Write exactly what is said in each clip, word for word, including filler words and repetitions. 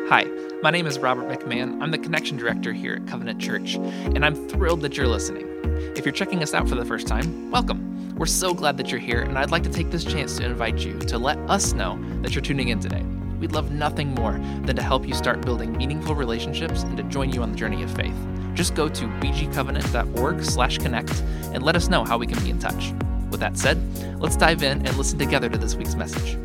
Hi, my name is Robert McMahon. I'm the Connection Director here at Covenant Church, and I'm thrilled that you're listening. If you're checking us out for the first time, welcome. We're so glad that you're here, and I'd like to take this chance to invite you to let us know that you're tuning in today. We'd love nothing more than to help you start building meaningful relationships and to join you on the journey of faith. Just go to b g covenant dot org slash connect and let us know how we can be in touch. With that said, let's dive in and listen together to this week's message.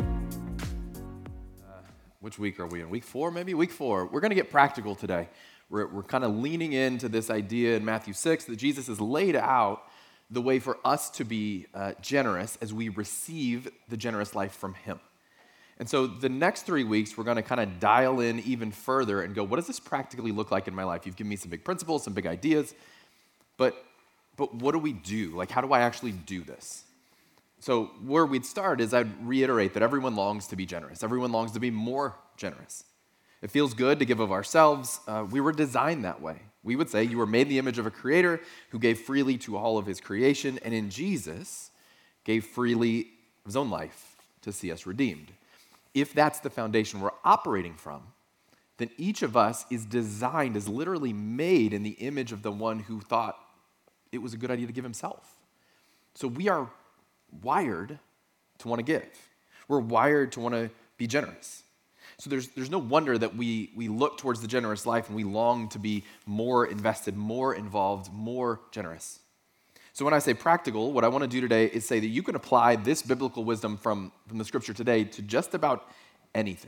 Which week are we in? Week four, maybe? Week four. We're going to get practical today. We're, we're kind of leaning into this idea in Matthew six that Jesus has laid out the way for us to be uh, generous as we receive the generous life from him. And so the next three weeks, we're going to kind of dial in even further and go, what does this practically look like in my life? You've given me some big principles, some big ideas, but, but what do we do? Like, how do I actually do this? So where we'd start is I'd reiterate that everyone longs to be generous. Everyone longs to be more generous. It feels good to give of ourselves. Uh, we were designed that way. We would say you were made in the image of a creator who gave freely to all of his creation, and in Jesus gave freely of his own life to see us redeemed. If that's the foundation we're operating from, then each of us is designed, is literally made in the image of the one who thought it was a good idea to give himself. So we are wired to want to give. We're wired to want to be generous. So there's there's no wonder that we we look towards the generous life and we long to be more invested, more involved, more generous. So when I say practical, what I want to do today is say that you can apply this biblical wisdom from, from the scripture today to just about anything.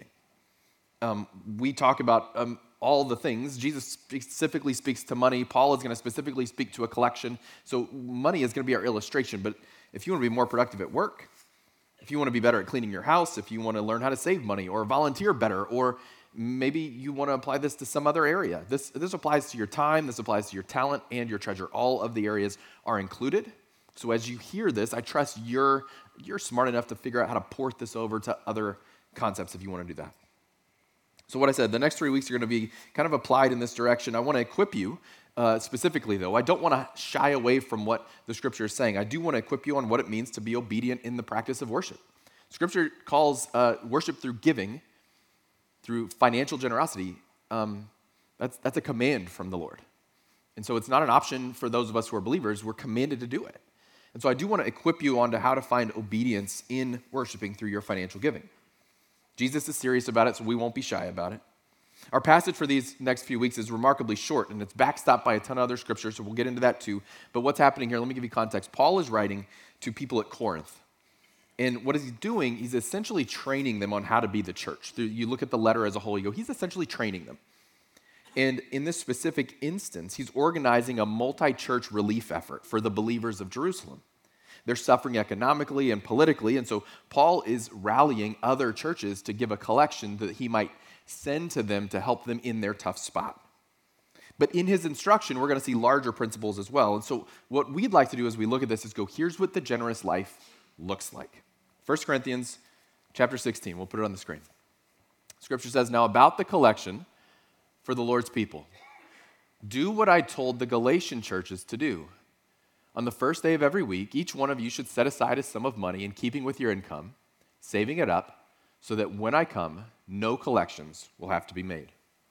Um, we talk about um, all the things. Jesus specifically speaks to money. Paul is going to specifically speak to a collection. So money is going to be our illustration, but if you want to be more productive at work, if you want to be better at cleaning your house, if you want to learn how to save money or volunteer better, or maybe you want to apply this to some other area. This, this applies to your time, this applies to your talent and your treasure. All of the areas are included. So as you hear this, I trust you're, you're smart enough to figure out how to port this over to other concepts if you want to do that. So what I said, the next three weeks are going to be kind of applied in this direction. I want to equip you uh, specifically, though. I don't want to shy away from what the Scripture is saying. I do want to equip you on what it means to be obedient in the practice of worship. Scripture calls uh, worship through giving, through financial generosity. Um, that's, that's a command from the Lord. And so it's not an option for those of us who are believers. We're commanded to do it. And so I do want to equip you on to how to find obedience in worshiping through your financial giving. Jesus is serious about it, so we won't be shy about it. Our passage for these next few weeks is remarkably short, and it's backstopped by a ton of other scriptures, so we'll get into that too. But what's happening here, let me give you context. Paul is writing to people at Corinth. And what is he doing? He's essentially training them on how to be the church. You look at the letter as a whole, you go, he's essentially training them. And in this specific instance, he's organizing a multi-church relief effort for the believers of Jerusalem. They're suffering economically and politically, and so Paul is rallying other churches to give a collection that he might send to them to help them in their tough spot. But in his instruction, we're going to see larger principles as well. And so what we'd like to do as we look at this is go, here's what the generous life looks like. First Corinthians chapter sixteen, we'll put it on the screen. Scripture says, now about the collection for the Lord's people, do what I told the Galatian churches to do. On the first day of every week, each one of you should set aside a sum of money in keeping with your income, saving it up, so that when I come, no collections will have to be made.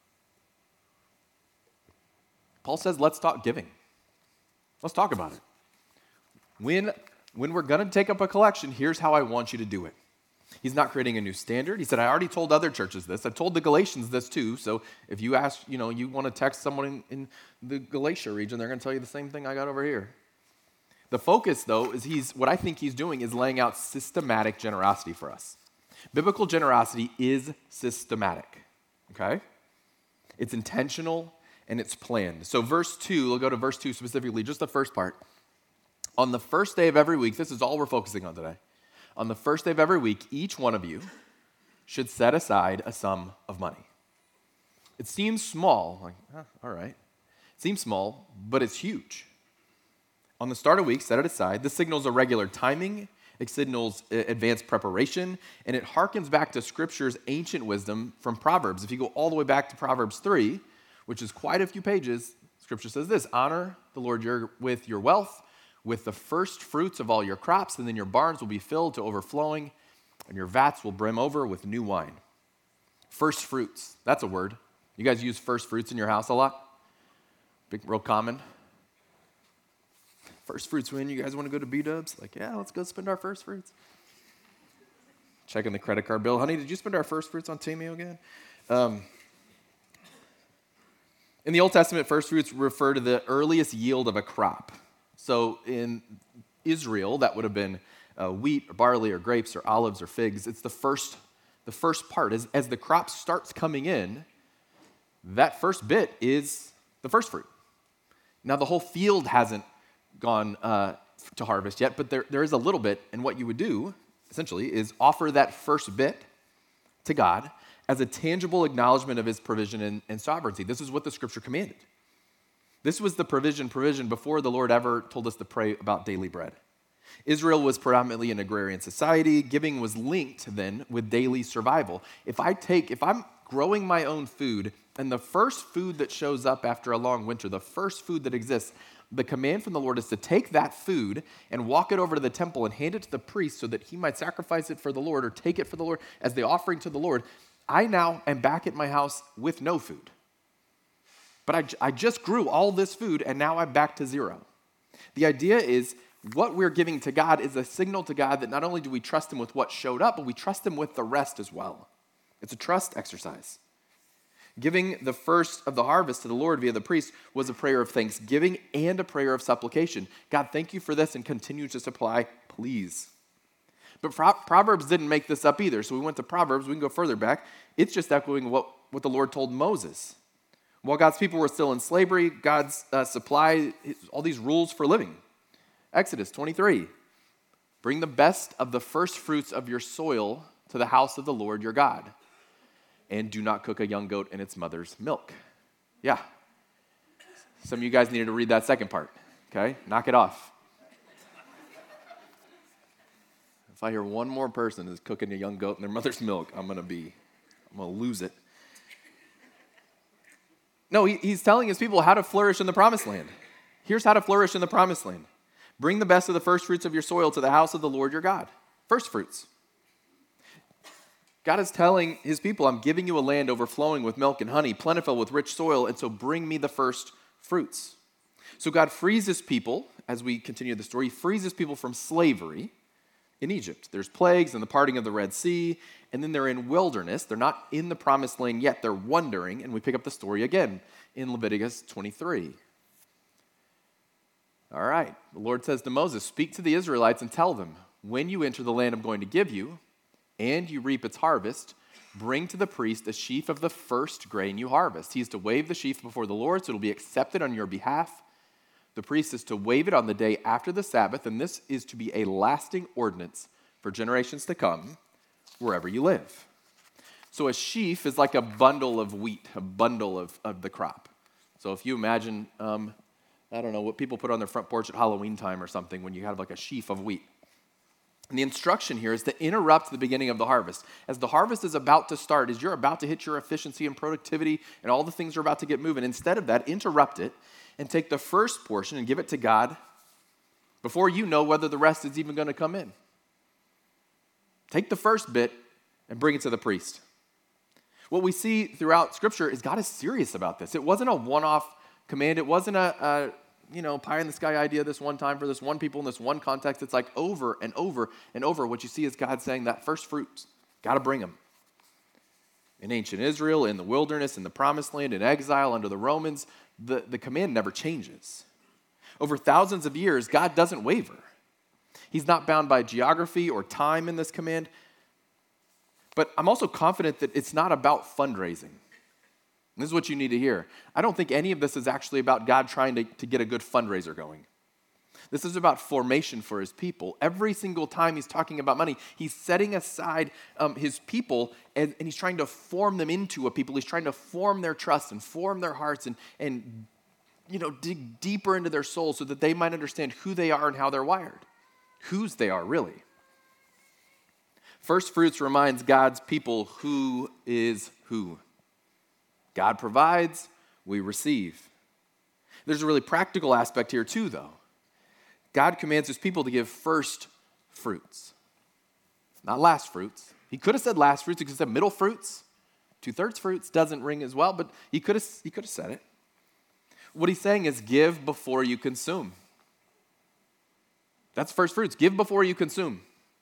Paul says, let's talk giving. Let's talk about it. When, when we're going to take up a collection, here's how I want you to do it. He's not creating a new standard. He said, I already told other churches this. I told the Galatians this too. So if you ask, you know, you want to text someone in, in the Galatia region, they're going to tell you the same thing I got over here. The focus, though, is he's what I think he's doing is laying out systematic generosity for us. Biblical generosity is systematic, okay? It's intentional and it's planned. So verse two, we'll go to verse two specifically, just the first part. On the first day of every week, this is all we're focusing on today. On the first day of every week, each one of you should set aside a sum of money. It seems small, like, huh, all right. It seems small, but it's huge. On the start of week, set it aside. This signals a regular timing. It signals advanced preparation. And it harkens back to Scripture's ancient wisdom from Proverbs. If you go all the way back to Proverbs three, which is quite a few pages, Scripture says this, honor the Lord your, with your wealth, with the first fruits of all your crops, and then your barns will be filled to overflowing, and your vats will brim over with new wine. First fruits, that's a word. You guys use first fruits in your house a lot? Big, real common. First fruits when you guys want to go to B-dubs? Like, yeah, let's go spend our first fruits. Checking the credit card bill. Honey, did you spend our first fruits on Temu again? Um, in the Old Testament, first fruits refer to the earliest yield of a crop. So in Israel, that would have been uh, wheat or barley or grapes or olives or figs. It's the first, the first part. As, as the crop starts coming in, that first bit is the first fruit. Now, the whole field hasn't gone uh, to harvest yet, but there, there is a little bit, and what you would do, essentially, is offer that first bit to God as a tangible acknowledgement of his provision and, and sovereignty. This is what the scripture commanded. This was the provision, provision before the Lord ever told us to pray about daily bread. Israel was predominantly an agrarian society. Giving was linked then with daily survival. If I take, if I'm growing my own food, and the first food that shows up after a long winter, the first food that exists, the command from the Lord is to take that food and walk it over to the temple and hand it to the priest so that he might sacrifice it for the Lord or take it for the Lord as the offering to the Lord. I now am back at my house with no food. But I, I just grew all this food and now I'm back to zero. The idea is what we're giving to God is a signal to God that not only do we trust him with what showed up, but we trust him with the rest as well. It's a trust exercise. Giving the first of the harvest to the Lord via the priest was a prayer of thanksgiving and a prayer of supplication. God, thank you for this and continue to supply, please. But Proverbs didn't make this up either. So we went to Proverbs. We can go further back. It's just echoing what, what the Lord told Moses. While God's people were still in slavery, God's uh, supplied all these rules for living. Exodus twenty-three, bring the best of the first fruits of your soil to the house of the Lord your God. And do not cook a young goat in its mother's milk. Yeah. Some of you guys needed to read that second part, okay? Knock it off. If I hear one more person is cooking a young goat in their mother's milk, I'm going to be, I'm going to lose it. No, he, he's telling his people how to flourish in the promised land. Here's how to flourish in the promised land. Bring the best of the first fruits of your soil to the house of the Lord your God. First fruits. God is telling his people, I'm giving you a land overflowing with milk and honey, plentiful with rich soil, and so bring me the first fruits. So God frees his people, as we continue the story, he frees his people from slavery in Egypt. There's plagues and the parting of the Red Sea, and then they're in wilderness. They're not in the promised land yet. They're wandering, and we pick up the story again in Leviticus twenty-three. All right, the Lord says to Moses, speak to the Israelites and tell them, when you enter the land I'm going to give you, and you reap its harvest, bring to the priest a sheaf of the first grain you harvest. He is to wave the sheaf before the Lord, so it will be accepted on your behalf. The priest is to wave it on the day after the Sabbath, and this is to be a lasting ordinance for generations to come, wherever you live. So a sheaf is like a bundle of wheat, a bundle of, of the crop. So if you imagine, um, I don't know, what people put on their front porch at Halloween time or something when you have like a sheaf of wheat. And the instruction here is to interrupt the beginning of the harvest. As the harvest is about to start, as you're about to hit your efficiency and productivity and all the things are about to get moving, instead of that, interrupt it and take the first portion and give it to God before you know whether the rest is even going to come in. Take the first bit and bring it to the priest. What we see throughout Scripture is God is serious about this. It wasn't a one-off command. It wasn't a... a you know, pie in the sky idea this one time for this one people in this one context. It's like over and over and over. What you see is God saying that first fruits, got to bring them. In ancient Israel, in the wilderness, in the promised land, in exile under the Romans, the, the command never changes. Over thousands of years, God doesn't waver. He's not bound by geography or time in this command. But I'm also confident that it's not about fundraising. This is what you need to hear. I don't think any of this is actually about God trying to, to get a good fundraiser going. This is about formation for his people. Every single time he's talking about money, he's setting aside um, his people and, and he's trying to form them into a people. He's trying to form their trust and form their hearts and, and you know, dig deeper into their souls so that they might understand who they are and how they're wired, whose they are really. First fruits reminds God's people who is who. God provides, we receive. There's a really practical aspect here too, though. God commands his people to give first fruits, not last fruits. He could have said last fruits, he could have said middle fruits, Two-thirds fruits doesn't ring as well, but he could have he could have said it. What he's saying is give before you consume. That's first fruits. Give before you consume.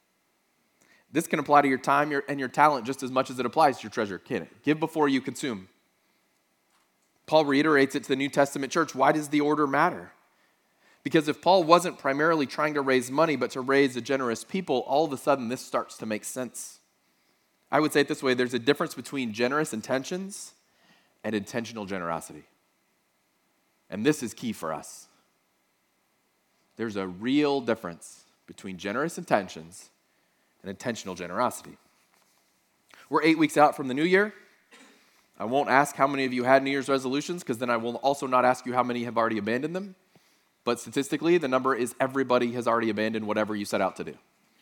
This can apply to your time your, and your talent just as much as it applies to your treasure, can it? Give before you consume. Paul reiterates it to the New Testament church. Why does the order matter? Because if Paul wasn't primarily trying to raise money, but to raise a generous people, all of a sudden this starts to make sense. I would say it this way, there's a difference between generous intentions and intentional generosity. And this is key for us. There's a real difference between generous intentions and intentional generosity. We're eight weeks out from the new year. I won't ask how many of you had New Year's resolutions, because then I will also not ask you how many have already abandoned them. But statistically, the number is everybody has already abandoned whatever you set out to do.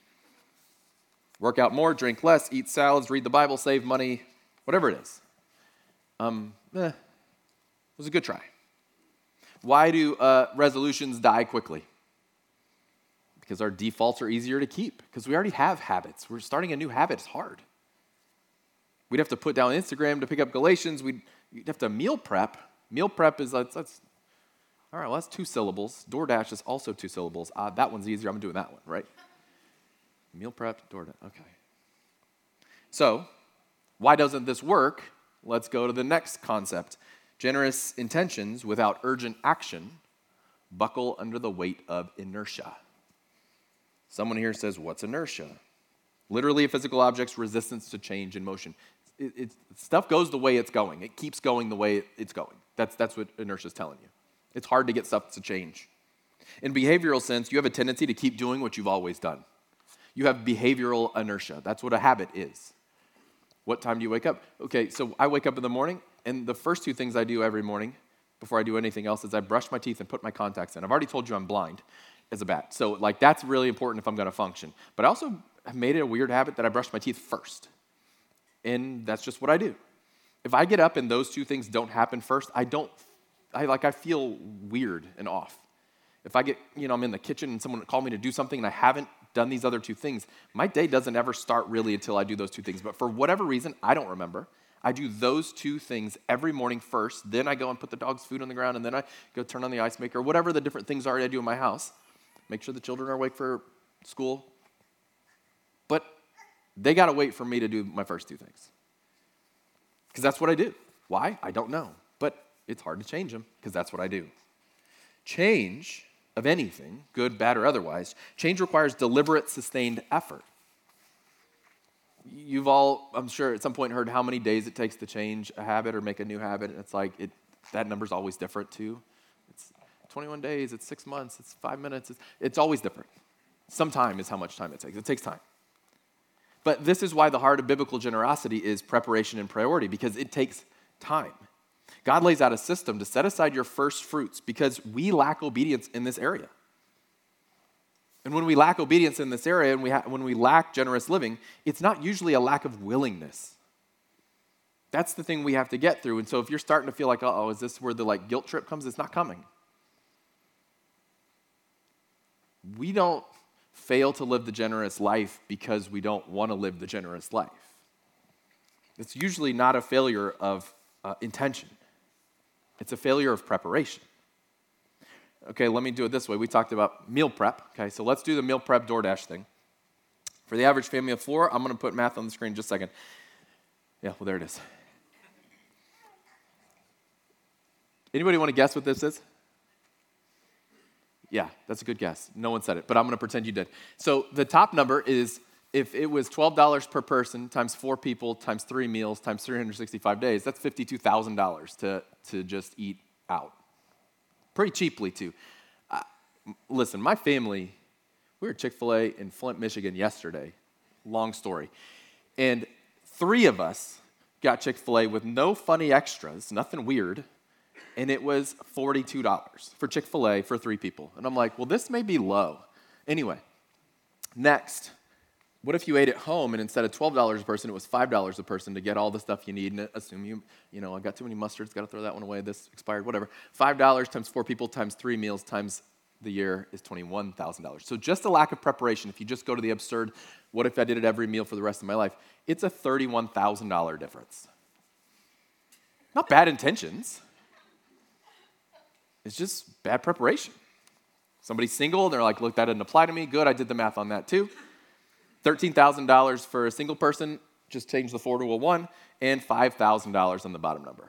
Work out more, drink less, eat salads, read the Bible, save money, whatever it is. Um, eh, it was a good try. Why do uh, resolutions die quickly? Because our defaults are easier to keep, because we already have habits. We're starting a new habit, it's hard. We'd have to put down Instagram to pick up Galatians. We'd, we'd have to meal prep. Meal prep is, that's, that's all right, well, that's two syllables. DoorDash is also two syllables. Uh, that one's easier, I'm doing that one, right? Meal prep, DoorDash, okay. So, why doesn't this work? Let's go to the next concept. Generous intentions without urgent action buckle under the weight of inertia. Someone here says, what's inertia? Literally a physical object's resistance to change in motion. It, it, stuff goes the way it's going. It keeps going the way it's going. That's, that's what inertia is telling you. It's hard to get stuff to change. In behavioral sense, you have a tendency to keep doing what you've always done. You have behavioral inertia. That's what a habit is. What time do you wake up? Okay, so I wake up in the morning, and the first two things I do every morning before I do anything else is I brush my teeth and put my contacts in. I've already told you I'm blind as a bat. So like that's really important if I'm going to function. But I also have made it a weird habit that I brush my teeth first. And that's just what I do. If I get up and those two things don't happen first, I don't, I like I feel weird and off. If I get, you know, I'm in the kitchen and someone called me to do something and I haven't done these other two things, my day doesn't ever start really until I do those two things. But for whatever reason, I don't remember. I do those two things every morning first. Then I go and put the dog's food on the ground, and then I go turn on the ice maker, whatever the different things are I do in my house. Make sure the children are awake for school. But they got to wait for me to do my first two things. Because that's what I do. Why? I don't know. But it's hard to change them because that's what I do. Change of anything, good, bad, or otherwise, change requires deliberate, sustained effort. You've all, I'm sure, at some point heard how many days it takes to change a habit or make a new habit. And it's like, it, that number's always different too. It's twenty-one days, it's six months, it's five minutes. It's, it's always different. Some time is how much time it takes. It takes time. But this is why the heart of biblical generosity is preparation and priority, because it takes time. God lays out a system to set aside your first fruits because we lack obedience in this area. And when we lack obedience in this area and we ha- when we lack generous living, it's not usually a lack of willingness. That's the thing we have to get through. And so if you're starting to feel like, uh-oh, is this where the like guilt trip comes? It's not coming. We don't fail to live the generous life because we don't want to live the generous life. It's usually not a failure of uh, intention. It's a failure of preparation. Okay, let me do it this way. We talked about meal prep. Okay, so let's do the meal prep DoorDash thing. For the average family of four, I'm going to put math on the screen in just a second. Yeah, well, there it is. Anybody want to guess what this is? Yeah, that's a good guess. No one said it, but I'm going to pretend you did. So the top number is, if it was twelve dollars per person times four people times three meals times three hundred sixty-five days, that's fifty-two thousand dollars to, to just eat out. Pretty cheaply, too. Uh, listen, my family, we were at Chick-fil-A in Flint, Michigan yesterday. Long story. And three of us got Chick-fil-A with no funny extras, nothing weird, and it was forty-two dollars for Chick-fil-A for three people. And I'm like, well, this may be low. Anyway, next. What if you ate at home and instead of twelve dollars a person, it was five dollars a person to get all the stuff you need and assume you, you know, I got too many mustards, got to throw that one away, this expired, whatever. five dollars times four people times three meals times the year is twenty-one thousand dollars. So just a lack of preparation, if you just go to the absurd, what if I did it every meal for the rest of my life? It's a thirty-one thousand dollars difference. Not bad intentions. It's just bad preparation. Somebody's single, and they're like, look, that didn't apply to me. Good, I did the math on that too. thirteen thousand dollars for a single person, just change the four to a one, and five thousand dollars on the bottom number.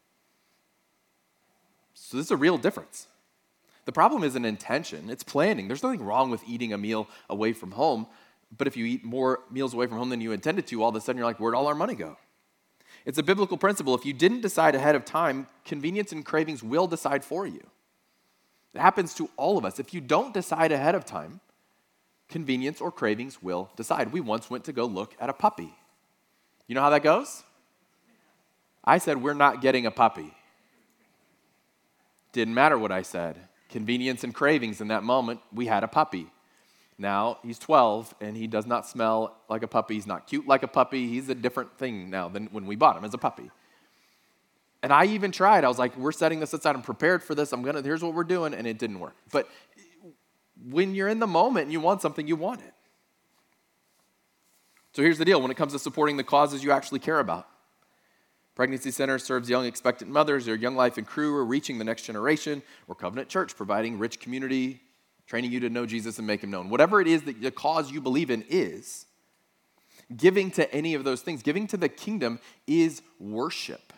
So this is a real difference. The problem isn't intention, it's planning. There's nothing wrong with eating a meal away from home, but if you eat more meals away from home than you intended to, all of a sudden you're like, where'd all our money go? It's a biblical principle. If you didn't decide ahead of time, convenience and cravings will decide for you. It happens to all of us. If you don't decide ahead of time, convenience or cravings will decide. We once went to go look at a puppy. You know how that goes? I said, we're not getting a puppy. Didn't matter what I said. Convenience and cravings in that moment, we had a puppy. Now he's twelve and he does not smell like a puppy. He's not cute like a puppy. He's a different thing now than when we bought him as a puppy. And I even tried. I was like, we're setting this aside. I'm prepared for this. I'm gonna, here's what we're doing. And it didn't work. But when you're in the moment and you want something, you want it. So here's the deal. When it comes to supporting the causes you actually care about, Pregnancy Center serves young expectant mothers, or Young Life and Crew are reaching the next generation, or Covenant Church providing rich community, training you to know Jesus and make him known. Whatever it is that the cause you believe in is, giving to any of those things, giving to the kingdom is worship.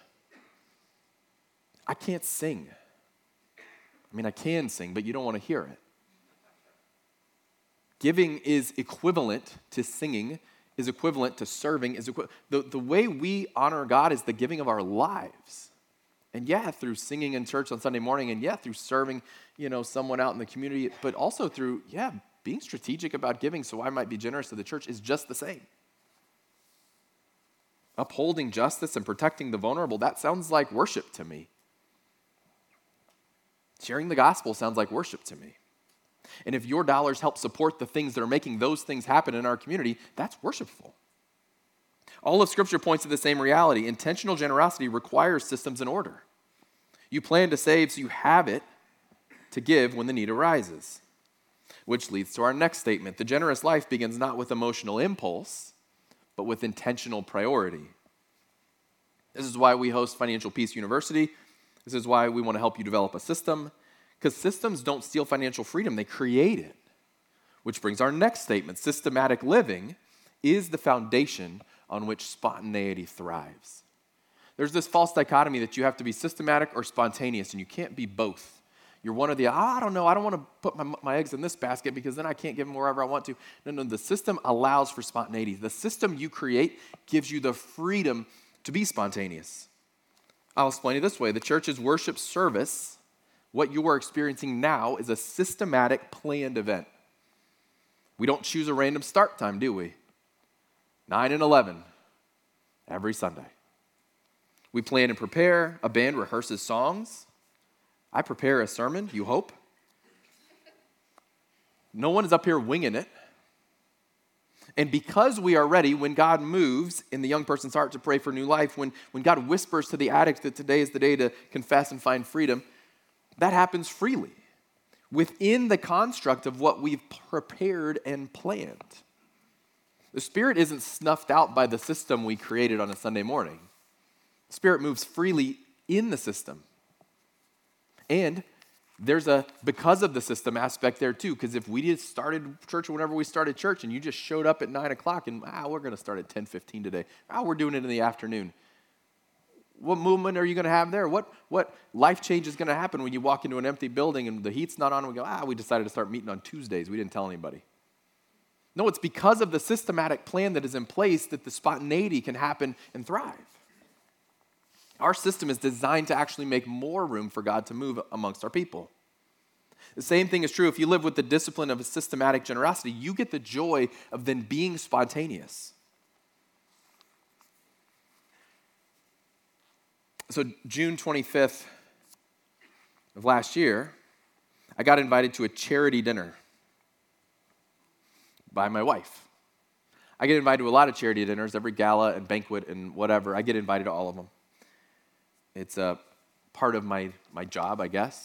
I can't sing. I mean, I can sing, but you don't want to hear it. Giving is equivalent to singing, is equivalent to serving. Is equi- the, the way we honor God is the giving of our lives. And yeah, through singing in church on Sunday morning, and yeah, through serving, you know, someone out in the community, but also through, yeah, being strategic about giving so I might be generous to the church is just the same. Upholding justice and protecting the vulnerable, that sounds like worship to me. Sharing the gospel sounds like worship to me. And if your dollars help support the things that are making those things happen in our community, that's worshipful. All of Scripture points to the same reality. Intentional generosity requires systems and order. You plan to save so you have it to give when the need arises. Which leads to our next statement. The generous life begins not with emotional impulse, but with intentional priority. This is why we host Financial Peace University. This is why we want to help you develop a system. Because systems don't steal financial freedom, they create it. Which brings our next statement. Systematic living is the foundation on which spontaneity thrives. There's this false dichotomy that you have to be systematic or spontaneous, and you can't be both. You're one or the other. Oh, I don't know, I don't want to put my, my eggs in this basket because then I can't give them wherever I want to. No, no, the system allows for spontaneity. The system you create gives you the freedom to be spontaneous. I'll explain it this way. The church's worship service, what you are experiencing now, is a systematic, planned event. We don't choose a random start time, do we? nine and eleven, every Sunday. We plan and prepare. A band rehearses songs. I prepare a sermon, you hope. No one is up here winging it. And because we are ready, when God moves in the young person's heart to pray for new life, when, when God whispers to the addict that today is the day to confess and find freedom, that happens freely within the construct of what we've prepared and planned. The Spirit isn't snuffed out by the system we created on a Sunday morning. The Spirit moves freely in the system. And there's a because of the system aspect there too, because if we just started church whenever we started church and you just showed up at nine o'clock and, ah, we're going to start at ten fifteen today. Ah, we're doing it in the afternoon. What movement are you going to have there? What what life change is going to happen when you walk into an empty building and the heat's not on and we go, ah, we decided to start meeting on Tuesdays. We didn't tell anybody. No, it's because of the systematic plan that is in place that the spontaneity can happen and thrive. Our system is designed to actually make more room for God to move amongst our people. The same thing is true if you live with the discipline of a systematic generosity. You get the joy of then being spontaneous. So June twenty-fifth of last year, I got invited to a charity dinner by my wife. I get invited to a lot of charity dinners, every gala and banquet and whatever. I get invited to all of them. It's a part of my, my job, I guess.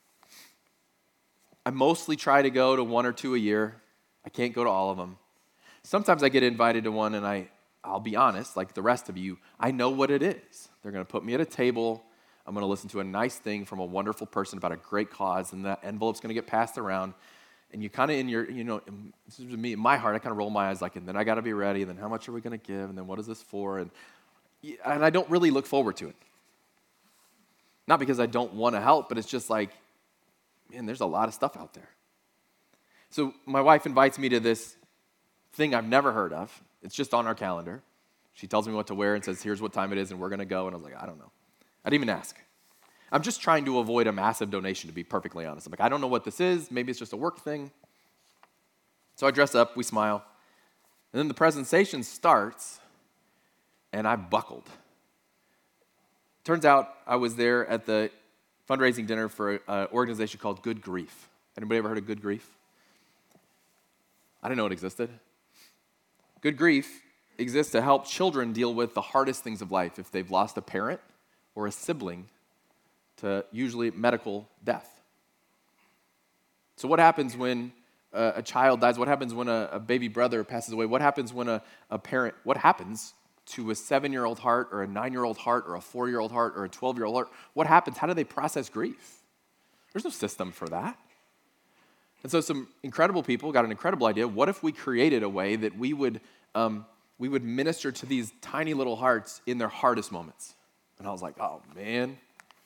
I mostly try to go to one or two a year. I can't go to all of them. Sometimes I get invited to one and I, I'll be honest, like the rest of you, I know what it is. They're going to put me at a table. I'm going to listen to a nice thing from a wonderful person about a great cause, and that envelope's going to get passed around. And you kind of in your, you know, this is me, in my heart, I kind of roll my eyes like, and then I got to be ready, and then how much are we going to give, and then what is this for? And, and I don't really look forward to it. Not because I don't want to help, but it's just like, man, there's a lot of stuff out there. So my wife invites me to this thing I've never heard of. It's just on our calendar. She tells me what to wear and says, here's what time it is, and we're going to go. And I was like, I don't know. I didn't even ask. I'm just trying to avoid a massive donation, to be perfectly honest. I'm like, I don't know what this is. Maybe it's just a work thing. So I dress up, we smile. And then the presentation starts, and I buckled. Turns out I was there at the fundraising dinner for an organization called Good Grief. Anybody ever heard of Good Grief? I didn't know it existed. Good Grief exists to help children deal with the hardest things of life if they've lost a parent or a sibling to usually medical death. So what happens when uh, a child dies? What happens when a, a baby brother passes away? What happens when a, a parent, what happens to a seven-year-old heart or a nine-year-old heart or a four-year-old heart or a twelve-year-old heart? What happens? How do they process grief? There's no system for that. And so some incredible people got an incredible idea. What if we created a way that we would um, we would minister to these tiny little hearts in their hardest moments? And I was like, oh, man.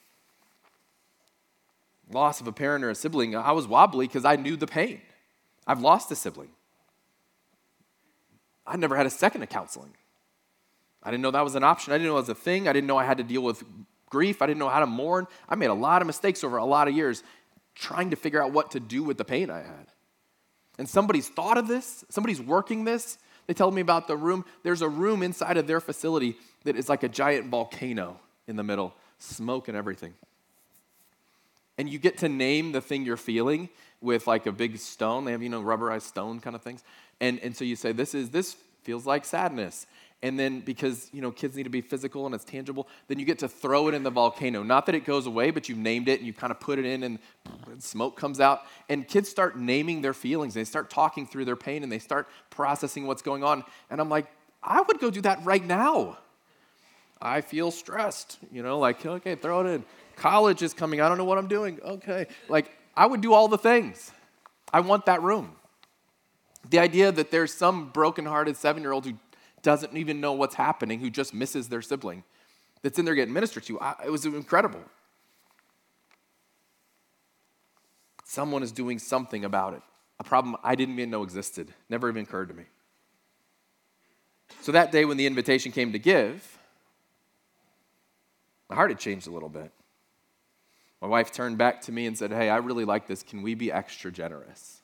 Loss of a parent or a sibling, I was wobbly because I knew the pain. I've lost a sibling. I never had a second of counseling. I didn't know that was an option. I didn't know it was a thing. I didn't know I had to deal with grief. I didn't know how to mourn. I made a lot of mistakes over a lot of years trying to figure out what to do with the pain I had. And somebody's thought of this. Somebody's working this. They tell me about the room. There's a room inside of their facility that is like a giant volcano in the middle, smoke and everything. And you get to name the thing you're feeling with like a big stone. They have, you know, rubberized stone kind of things. And, and so you say, this is this feels like sadness. And then because, you know, kids need to be physical and it's tangible, then you get to throw it in the volcano. Not that it goes away, but you've named it and you kind of put it in and smoke comes out. And kids start naming their feelings. They start talking through their pain and they start processing what's going on. And I'm like, I would go do that right now. I feel stressed, you know, like, okay, throw it in. College is coming. I don't know what I'm doing. Okay. Like, I would do all the things. I want that room. The idea that there's some brokenhearted seven-year-old who doesn't even know what's happening, who just misses their sibling, that's in there getting ministered to, I, it was incredible. Someone is doing something about it. A problem I didn't even know existed. Never even occurred to me. So that day when the invitation came to give, my heart had changed a little bit. My wife turned back to me and said, hey, I really like this. Can we be extra generous?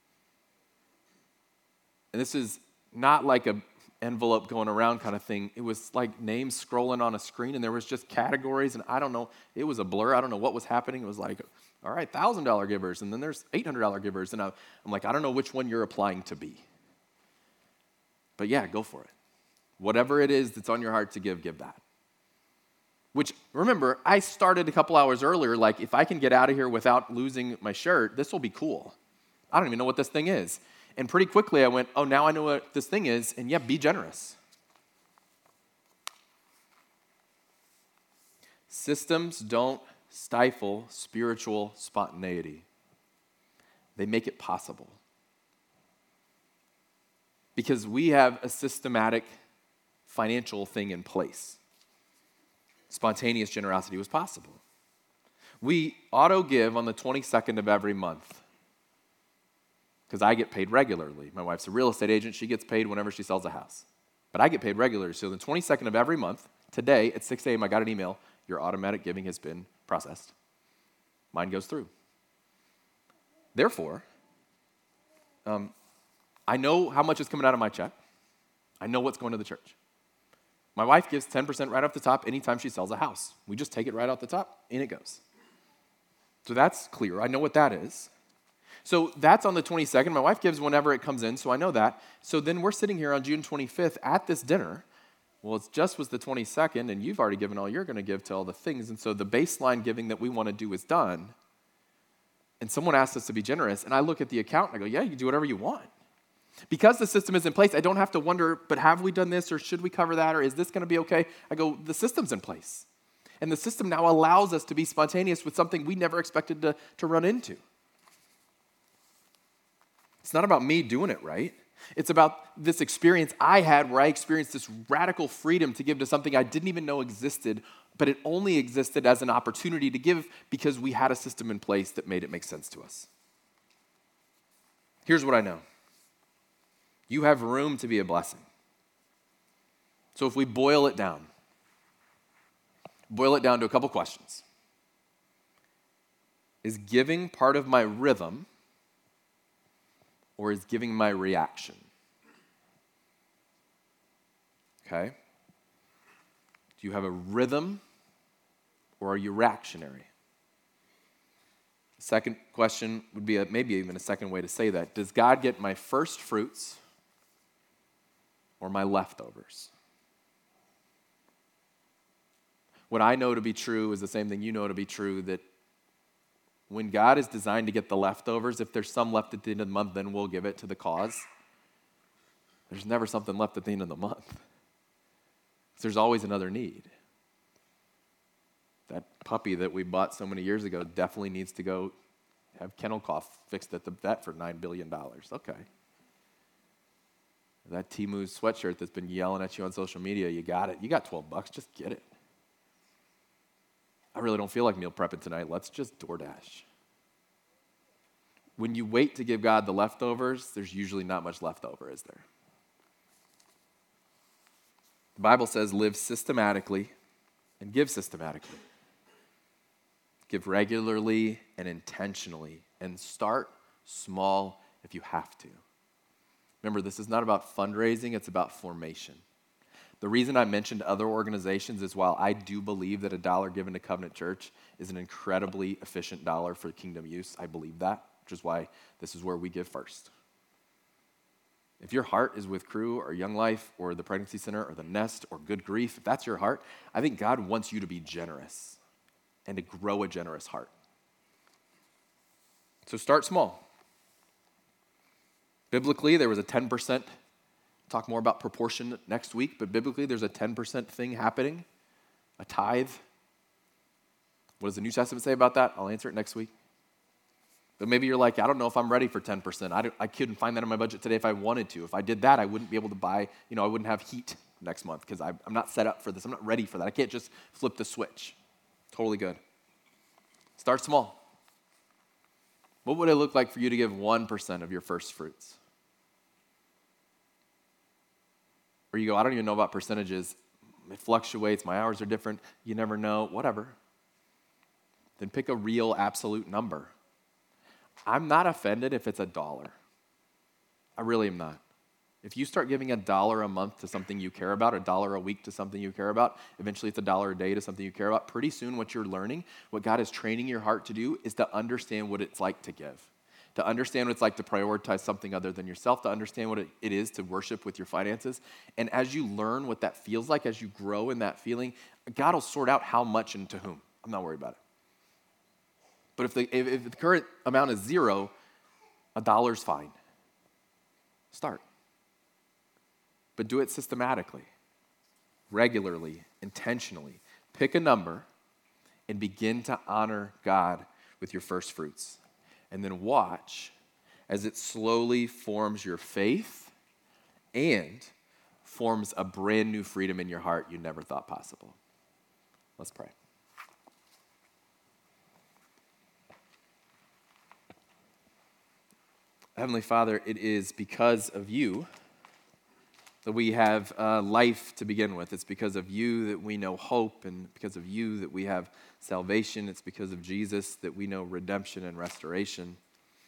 And this is not like a envelope going around kind of thing. It was like names scrolling on a screen, and there was just categories, and I don't know. It was a blur. I don't know what was happening. It was like, all right, one thousand dollars givers, and then there's eight hundred dollars givers. And I'm like, I don't know which one you're applying to be. But yeah, go for it. Whatever it is that's on your heart to give, give that. Which, remember, I started a couple hours earlier, like, if I can get out of here without losing my shirt, this will be cool. I don't even know what this thing is. And pretty quickly I went, oh, now I know what this thing is, and yeah, be generous. Systems don't stifle spiritual spontaneity. They make it possible. Because we have a systematic financial thing in place. Spontaneous generosity was possible. We auto-give on the twenty-second of every month because I get paid regularly. My wife's a real estate agent. She gets paid whenever she sells a house. But I get paid regularly. So the twenty-second of every month, today at six a.m., I got an email. Your automatic giving has been processed. Mine goes through. Therefore, um, I know how much is coming out of my check. I know what's going to the church. My wife gives ten percent right off the top anytime she sells a house. We just take it right off the top, and it goes. So that's clear. I know what that is. So that's on the twenty-second. My wife gives whenever it comes in, so I know that. So then we're sitting here on June twenty-fifth at this dinner. Well, it just was the twenty-second, and you've already given all you're going to give to all the things. And so the baseline giving that we want to do is done. And someone asked us to be generous, and I look at the account, and I go, yeah, you can do whatever you want. Because the system is in place, I don't have to wonder, but have we done this, or should we cover that, or is this going to be okay? I go, the system's in place. And the system now allows us to be spontaneous with something we never expected to, to run into. It's not about me doing it right. It's about this experience I had where I experienced this radical freedom to give to something I didn't even know existed, but it only existed as an opportunity to give because we had a system in place that made it make sense to us. Here's what I know. You have room to be a blessing. So if we boil it down, boil it down to a couple questions. Is giving part of my rhythm, or is giving my reaction? Okay? Do you have a rhythm, or are you reactionary? The second question would be a, maybe even a second way to say that. Does God get my first fruits or my leftovers? What I know to be true is the same thing you know to be true, that when God is designed to get the leftovers, if there's some left at the end of the month, then we'll give it to the cause. There's never something left at the end of the month. There's always another need. That puppy that we bought so many years ago definitely needs to go have kennel cough fixed at the vet for nine billion dollars. Okay. That Temu sweatshirt that's been yelling at you on social media, you got it. You got twelve bucks, just get it. I really don't feel like meal prepping tonight. Let's just DoorDash. When you wait to give God the leftovers, there's usually not much left over, is there? The Bible says live systematically and give systematically. Give regularly and intentionally, and start small if you have to. Remember, this is not about fundraising, it's about formation. The reason I mentioned other organizations is while I do believe that a dollar given to Covenant Church is an incredibly efficient dollar for kingdom use, I believe that, which is why this is where we give first. If your heart is with Cru or Young Life or the Pregnancy Center or the Nest or Good Grief, if that's your heart, I think God wants you to be generous and to grow a generous heart. So start small. Biblically, there was a ten percent. Talk more about proportion next week, but biblically there's a ten percent thing happening, a tithe. What does the New Testament say about that? I'll answer it next week. But maybe you're like, I don't know if I'm ready for ten percent. I, I couldn't find that in my budget today if I wanted to. If I did that, I wouldn't be able to buy, you know, I wouldn't have heat next month because I'm not set up for this. I'm not ready for that. I can't just flip the switch. Totally good. Start small. What would it look like for you to give one percent of your first fruits? Or you go, I don't even know about percentages. It fluctuates. My hours are different. You never know. Whatever. Then pick a real absolute number. I'm not offended if it's a dollar. I really am not. If you start giving a dollar a month to something you care about, a dollar a week to something you care about, eventually it's a dollar a day to something you care about, pretty soon what you're learning, what God is training your heart to do is to understand what it's like to give. To understand what it's like to prioritize something other than yourself, to understand what it, it is to worship with your finances. And as you learn what that feels like, as you grow in that feeling, God will sort out how much and to whom. I'm not worried about it. But if the, if, if the current amount is zero, a dollar's fine. Start. But do it systematically, regularly, intentionally. Pick a number and begin to honor God with your first fruits. And then watch as it slowly forms your faith and forms a brand new freedom in your heart you never thought possible. Let's pray. Heavenly Father, it is because of you that we have uh, life to begin with. It's because of you that we know hope, and because of you that we have salvation. It's because of Jesus that we know redemption and restoration.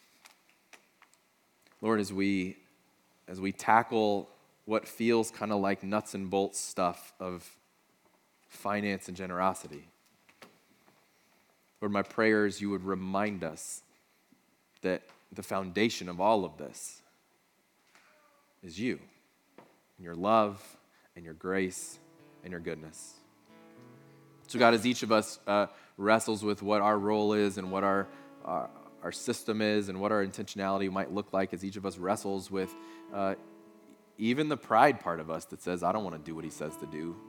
Lord, as we as we tackle what feels kind of like nuts and bolts stuff of finance and generosity, Lord, my prayer is you would remind us that the foundation of all of this is you, and your love, and your grace, and your goodness. So God, as each of us uh, wrestles with what our role is and what our, our our system is and what our intentionality might look like as each of us wrestles with uh, even the pride part of us that says, I don't want to do what he says to do.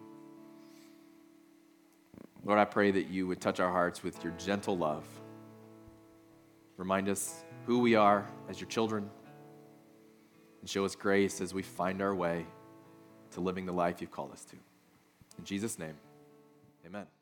Lord, I pray that you would touch our hearts with your gentle love. Remind us who we are as your children, and show us grace as we find our way to living the life you've called us to. In Jesus' name, amen.